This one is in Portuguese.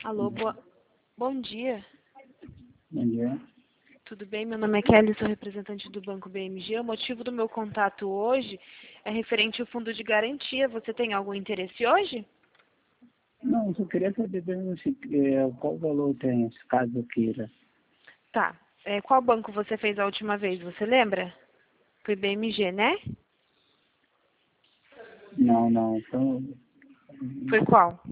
Alô, bom dia. Bom dia. Tudo bem? Meu nome é Kelly, sou representante do Banco BMG. O motivo do meu contato hoje é referente ao fundo de garantia. Você tem algum interesse hoje? Não, eu só queria saber mesmo qual valor tem, caso eu queira. Tá. Qual banco você fez a última vez? Você lembra? Foi BMG, né? Não, então, Foi qual?